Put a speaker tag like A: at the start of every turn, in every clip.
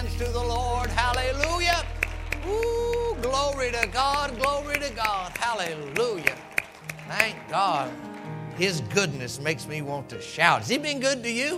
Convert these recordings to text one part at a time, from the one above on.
A: hands to the Lord. Hallelujah. Ooh, glory to God, glory to God. Hallelujah. Thank God. His goodness makes me want to shout. Has He been good to you?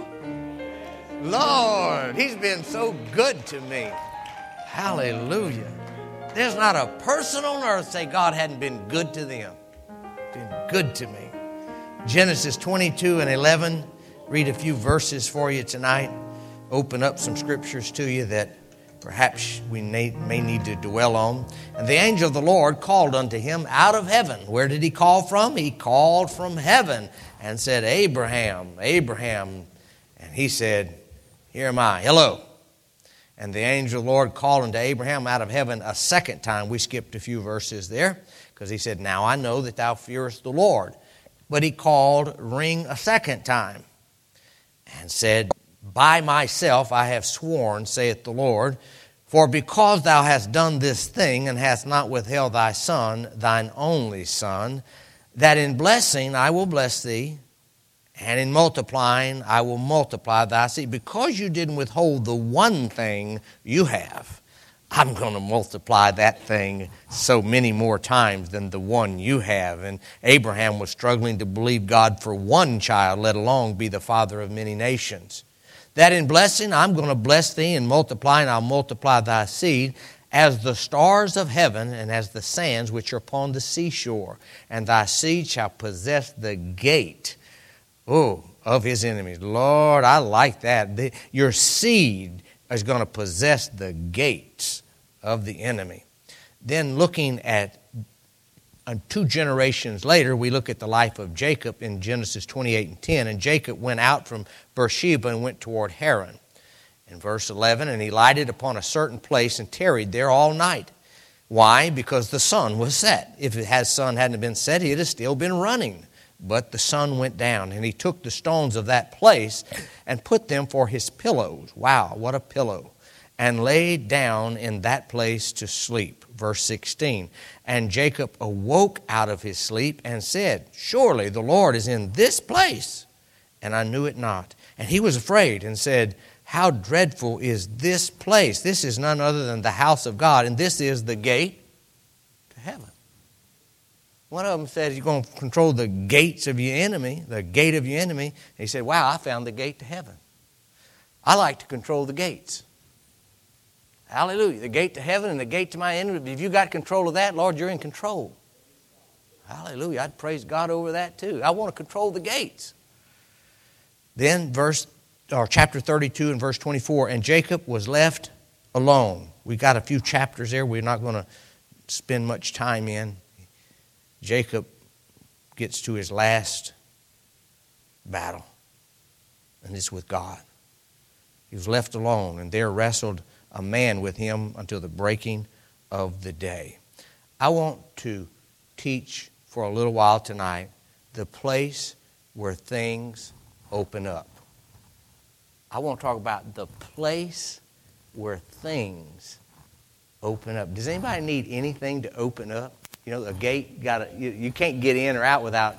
A: Lord, He's been so good to me. Hallelujah. There's not a person on earth say God hadn't been good to them. Been good to me. Genesis 22 and 11. Read a few verses for you tonight. Open up some scriptures to you that perhaps we may need to dwell on. And the angel of the Lord called unto him out of heaven. Where did he call from? He called from heaven and said, Abraham, Abraham. And he said, here am I. Hello. And the angel of the Lord called unto Abraham out of heaven a second time. We skipped a few verses there because he said, now I know that thou fearest the Lord. But he called, ring a second time and said, by myself I have sworn, saith the Lord, for because thou hast done this thing, and hast not withheld thy son, thine only son, that in blessing I will bless thee, and in multiplying I will multiply thy seed. Because you didn't withhold the one thing you have, I'm going to multiply that thing so many more times than the one you have. And Abraham was struggling to believe God for one child, let alone be the father of many nations. That in blessing I'm going to bless thee, and multiplying I'll multiply thy seed as the stars of heaven and as the sands which are upon the seashore. And thy seed shall possess the gate, of his enemies. Lord, I like that. Your seed is going to possess the gates of the enemy. Then looking at 2 generations later, we look at the life of Jacob in Genesis 28 and 10. And Jacob went out from Beersheba and went toward Haran. In verse 11, and he lighted upon a certain place and tarried there all night. Why? Because the sun was set. If the sun hadn't been set, he'd have still been running. But the sun went down, and he took the stones of that place and put them for his pillows. Wow, what a pillow. And laid down in that place to sleep. Verse 16, and Jacob awoke out of his sleep and said, surely the Lord is in this place, and I knew it not. And he was afraid and said, how dreadful is this place? This is none other than the house of God, and this is the gate to heaven. One of them said, you're going to control the gates of your enemy, the gate of your enemy. And he said, wow, I found the gate to heaven. I like to control the gates. Hallelujah. The gate to heaven and the gate to my enemy. If you got control of that, Lord, you're in control. Hallelujah. I'd praise God over that too. I want to control the gates. Then chapter 32 and verse 24, and Jacob was left alone. We got a few chapters there we're not going to spend much time in. Jacob gets to his last battle, and it's with God. He was left alone, and there wrestled a man with him until the breaking of the day. I want to teach for a little while tonight the place where things open up. I want to talk about the place where things open up. Does anybody need anything to open up? You know, a gate, you can't get in or out without,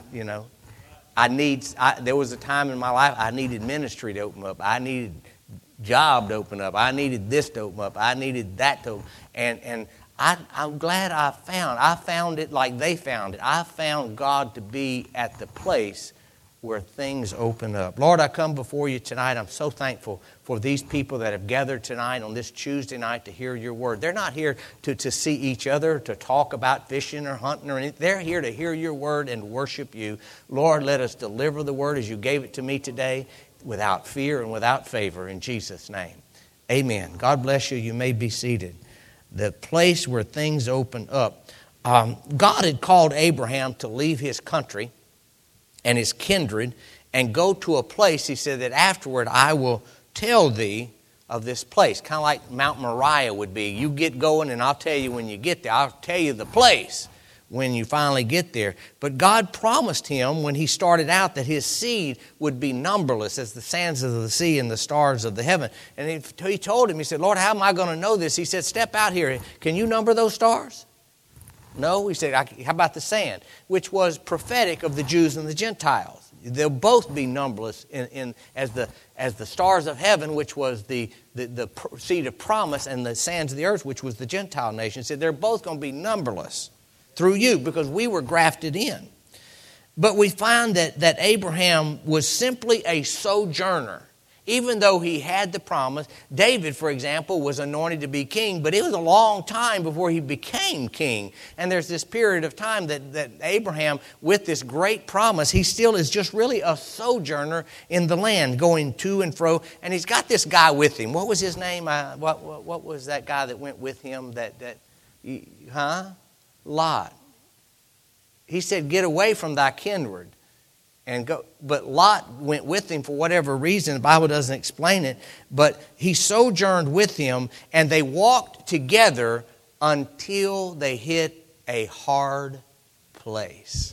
A: there was a time in my life I needed ministry to open up. I needed job to open up. I needed this to open up. I needed that to open up. And I'm glad I found it like they found it. I found God to be at the place where things open up. Lord, I come before you tonight. I'm so thankful for these people that have gathered tonight on this Tuesday night to hear your word. They're not here to see each other, to talk about fishing or hunting or anything. They're here to hear your word and worship you. Lord, let us deliver the word as you gave it to me today without fear and without favor in Jesus' name. Amen. God bless you. You may be seated. The place where things open up. God had called Abraham to leave his country and his kindred and go to a place, he said, that afterward I will tell thee of this place. Kind of like Mount Moriah would be. You get going and I'll tell you when you get there. I'll tell you the place when you finally get there. But God promised him when he started out that his seed would be numberless as the sands of the sea and the stars of the heaven. And he told him, he said, Lord, how am I going to know this? He said, step out here. Can you number those stars? No, he said, how about the sand? Which was prophetic of the Jews and the Gentiles. They'll both be numberless as as the stars of heaven, which was the seed of promise, and the sands of the earth, which was the Gentile nation. He said, they're both going to be numberless through you because we were grafted in. But we find that Abraham was simply a sojourner. Even though he had the promise, David, for example, was anointed to be king, but it was a long time before he became king. And there's this period of time that Abraham, with this great promise, he still is just really a sojourner in the land, going to and fro. And he's got this guy with him. What was his name? What was that guy that went with him? Lot. He said, get away from thy kindred. And go, but Lot went with him for whatever reason. The Bible doesn't explain it. But he sojourned with him, and they walked together until they hit a hard place.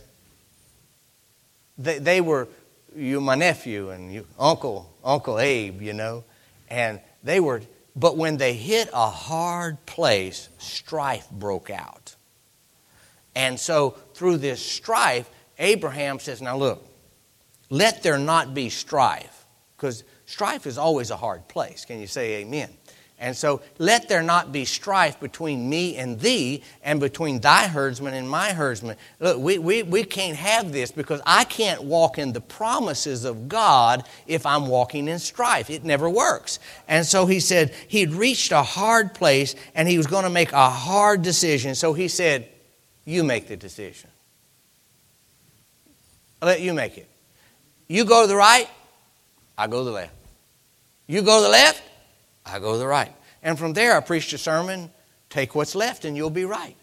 A: They were, you my nephew and you Uncle Abe, you know. And they were, but when they hit a hard place, strife broke out. And so through this strife, Abraham says, now look, let there not be strife, because strife is always a hard place. Can you say amen? And so let there not be strife between me and thee, and between thy herdsmen and my herdsmen. Look, we can't have this, because I can't walk in the promises of God if I'm walking in strife. It never works. And so he said he'd reached a hard place, and he was going to make a hard decision. So he said, you make the decision. I'll let you make it. You go to the right, I go to the left. You go to the left, I go to the right. And from there I preached a sermon, take what's left and you'll be right.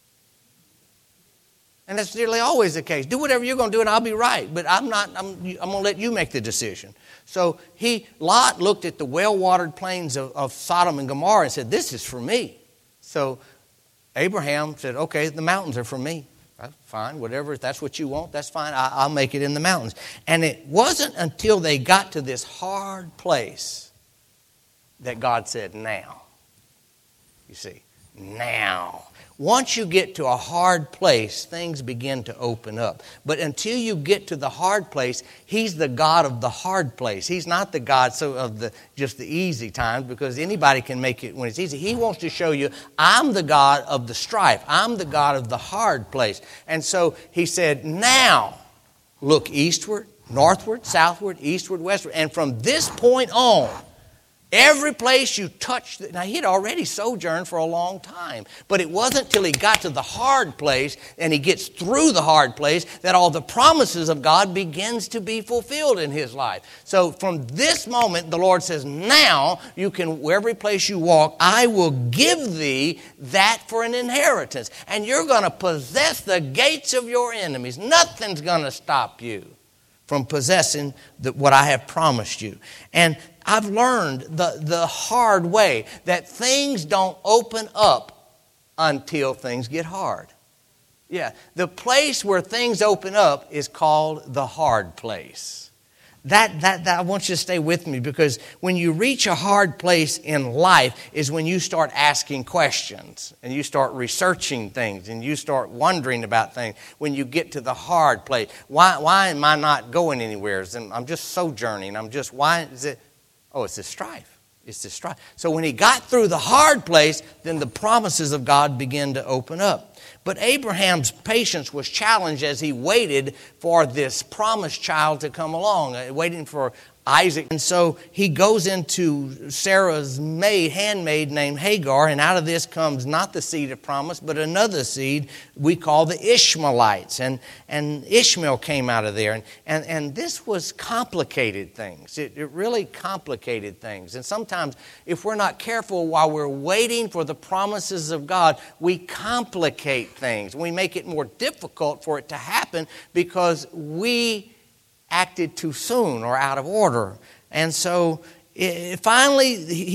A: And that's nearly always the case. Do whatever you're going to do and I'll be right. But I'm going to let you make the decision. So Lot looked at the well-watered plains of Sodom and Gomorrah and said, this is for me. So Abraham said, okay, the mountains are for me. That's fine, whatever, if that's what you want, that's fine. I'll make it in the mountains. And it wasn't until they got to this hard place that God said, now. You see, now. Once you get to a hard place, things begin to open up. But until you get to the hard place, He's the God of the hard place. He's not the God of just the easy times, because anybody can make it when it's easy. He wants to show you, I'm the God of the strife. I'm the God of the hard place. And so He said, now look eastward, northward, southward, eastward, westward. And from this point on, every place you touch, now he'd already sojourned for a long time, but it wasn't till he got to the hard place and he gets through the hard place that all the promises of God begins to be fulfilled in his life. So from this moment, the Lord says, now you can, every place you walk, I will give thee that for an inheritance. And you're going to possess the gates of your enemies. Nothing's going to stop you from possessing what I have promised you. And I've learned the hard way that things don't open up until things get hard. Yeah, the place where things open up is called the hard place. That I want you to stay with me, because when you reach a hard place in life is when you start asking questions and you start researching things and you start wondering about things. When you get to the hard place, why am I not going anywhere? I'm just sojourning. Why is it? Oh, it's the strife. It's the strife. So when he got through the hard place, then the promises of God began to open up. But Abraham's patience was challenged as he waited for this promised child to come along, waiting for Isaac. And so he goes into Sarah's handmaid named Hagar, and out of this comes not the seed of promise, but another seed we call the Ishmaelites. And Ishmael came out of there. And this was complicated things. It really complicated things. And sometimes if we're not careful while we're waiting for the promises of God, we complicate things. We make it more difficult for it to happen because we acted too soon or out of order. And so finally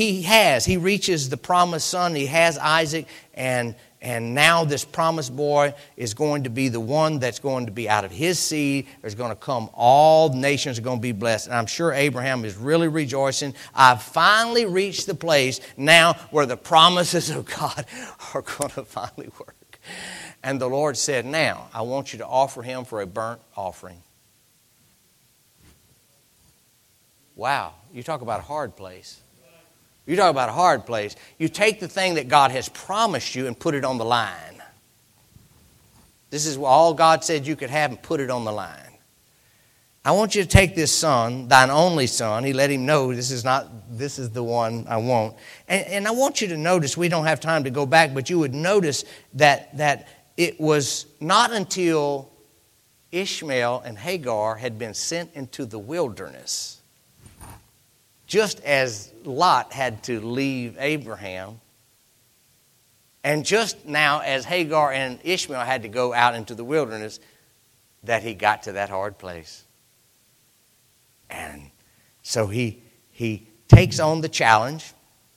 A: he reaches the promised son. He has Isaac, and now this promised boy is going to be the one that's going to be out of his seed. There's going to come, all nations are going to be blessed. And I'm sure Abraham is really rejoicing. I've finally reached the place now where the promises of God are going to finally work. And the Lord said, now I want you to offer him for a burnt offering. Wow. You talk about a hard place. You talk about a hard place. You take the thing that God has promised you and put it on the line. This is all God said you could have and put it on the line. I want you to take this son, thine only son. He let him know this is the one I want. And I want you to notice, we don't have time to go back, but you would notice that it was not until Ishmael and Hagar had been sent into the wilderness, just as Lot had to leave Abraham, and just now as Hagar and Ishmael had to go out into the wilderness, that he got to that hard place. And so he takes on the challenge,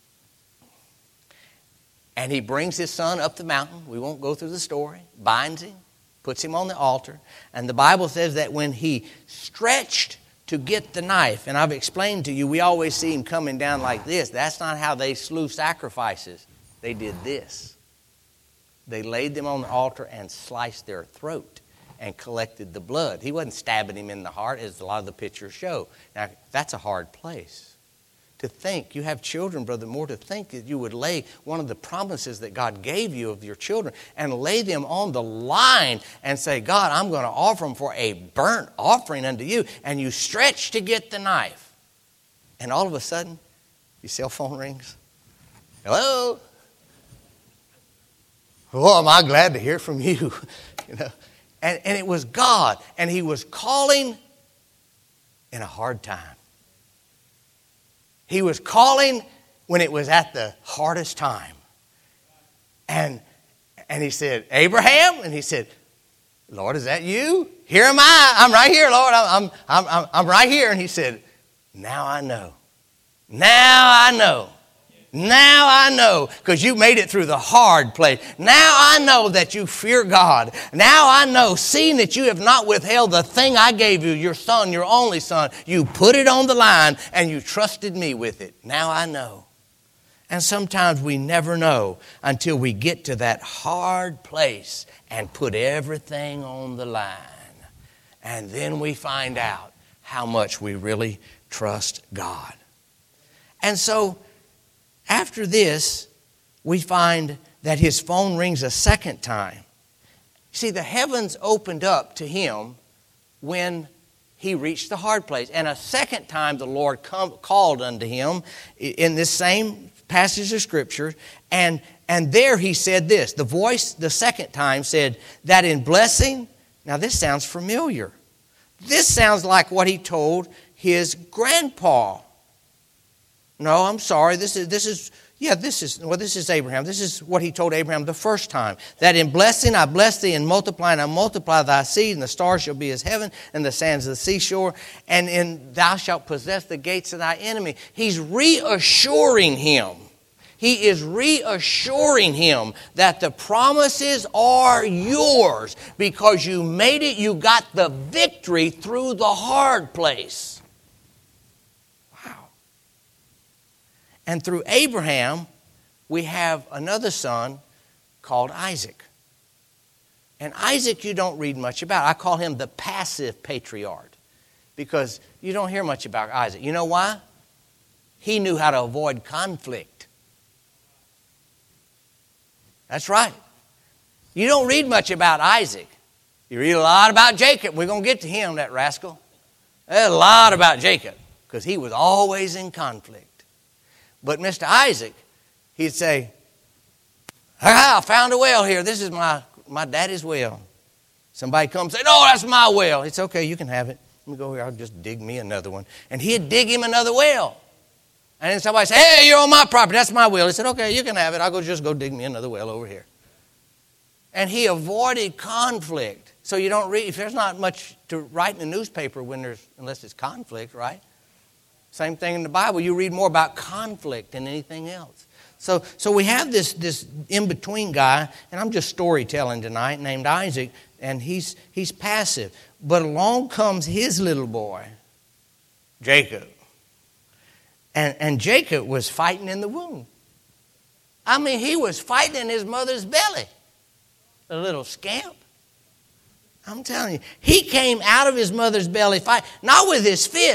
A: and he brings his son up the mountain. We won't go through the story. Binds him, puts him on the altar. And the Bible says that when he stretched to get the knife, and I've explained to you, we always see him coming down like this. That's not how they slew sacrifices. They did this. They laid them on the altar and sliced their throat and collected the blood. He wasn't stabbing him in the heart, as a lot of the pictures show. Now, that's a hard place. To think, you have children, Brother Moore, to think that you would lay one of the promises that God gave you of your children and lay them on the line and say, God, I'm going to offer them for a burnt offering unto you. And you stretch to get the knife. And all of a sudden, your cell phone rings. Hello? Oh, am I glad to hear from you. You know. And it was God. And he was calling in a hard time. He was calling when it was at the hardest time. And he said, Abraham? And he said, Lord, is that you? Here am I. I'm right here, Lord. I'm right here. And he said, now I know. Now I know. Now I know, because you made it through the hard place. Now I know that you fear God. Now I know, seeing that you have not withheld the thing I gave you, your son, your only son, you put it on the line and you trusted me with it. Now I know. And sometimes we never know until we get to that hard place and put everything on the line. And then we find out how much we really trust God. And so, after this, we find that his phone rings a second time. See, the heavens opened up to him when he reached the hard place. And a second time the Lord called unto him in this same passage of Scripture. And there he said this. The voice the second time said that in blessing. Now this sounds familiar. This sounds like what he told his grandpa. No, I'm sorry. This is Abraham. This is what he told Abraham the first time. That in blessing I bless thee, and multiplying I multiply thy seed, and the stars shall be as heaven, and the sands of the seashore, and thou shalt possess the gates of thy enemy. He's reassuring him. He is reassuring him that the promises are yours because you made it, you got the victory through the hard place. And through Abraham, we have another son called Isaac. And Isaac you don't read much about. I call him the passive patriarch because you don't hear much about Isaac. You know why? He knew how to avoid conflict. That's right. You don't read much about Isaac. You read a lot about Jacob. We're going to get to him, that rascal. There's a lot about Jacob because he was always in conflict. But Mr. Isaac, he'd say, I found a well here. This is my daddy's well. Somebody comes and say, no, that's my well. It's okay, you can have it. Let me go here. I'll just dig me another one. And he'd dig him another well. And then somebody say, hey, you're on my property. That's my well. He said, okay, you can have it. I'll just go dig me another well over here. And he avoided conflict. So you don't read, if there's not much to write in the newspaper unless it's conflict, right? Same thing in the Bible. You read more about conflict than anything else. So we have this in-between guy, and I'm just storytelling tonight, named Isaac, and he's passive. But along comes his little boy, Jacob. And Jacob was fighting in the womb. I mean, he was fighting in his mother's belly. A little scamp. I'm telling you. He came out of his mother's belly fight, not with his fist.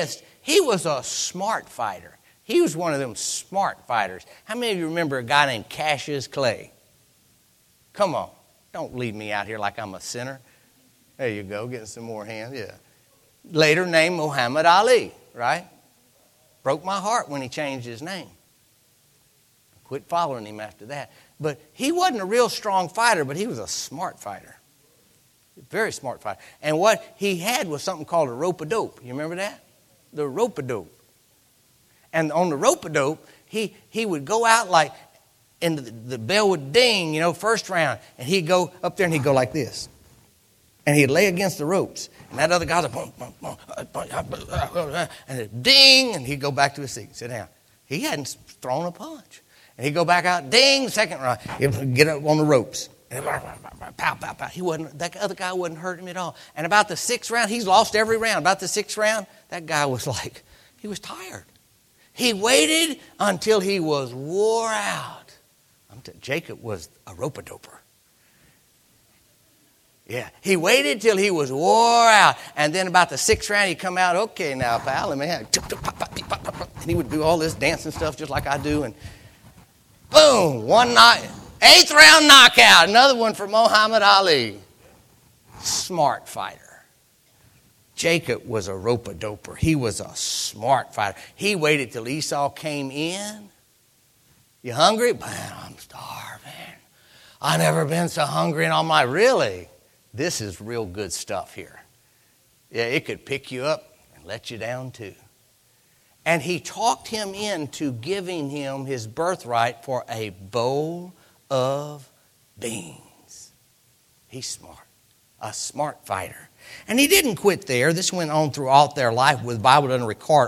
A: He was a smart fighter. He was one of them smart fighters. How many of you remember a guy named Cassius Clay? Come on. Don't leave me out here like I'm a sinner. There you go, getting some more hands. Yeah. Later named Muhammad Ali, right? Broke my heart when he changed his name. Quit following him after that. But he wasn't a real strong fighter, but he was a smart fighter. Very smart fighter. And what he had was something called a rope-a-dope. You remember that? The rope-a-dope. And on the rope-a-dope, he would go out like, and the bell would ding, first round. And he'd go up there and he'd go like this. And he'd lay against the ropes. And that other guy's like, boom, boom, boom, and it'd ding, and he'd go back to his seat, sit down. He hadn't thrown a punch. And he'd go back out, ding, second round. He'd get up on the ropes. And pow, pow, pow. That other guy wasn't hurting him at all. And about the sixth round, he's lost every round. About the sixth round, that guy was like, he was tired. He waited until he was wore out. Jacob was a rope-a-doper. Yeah, he waited till he was wore out. And then about the sixth round, he'd come out, okay now, pal. And he would do all this dancing stuff just like I do. And boom, eighth round knockout. Another one for Muhammad Ali. Smart fighter. Jacob was a rope-a-doper. He was a smart fighter. He waited till Esau came in. You hungry? Man, I'm starving. I've never been so hungry in all my... Really? This is real good stuff here. Yeah, it could pick you up and let you down too. And he talked him into giving him his birthright for a bowl of beans. He's smart. A smart fighter. And he didn't quit there. This went on throughout their life. The Bible doesn't record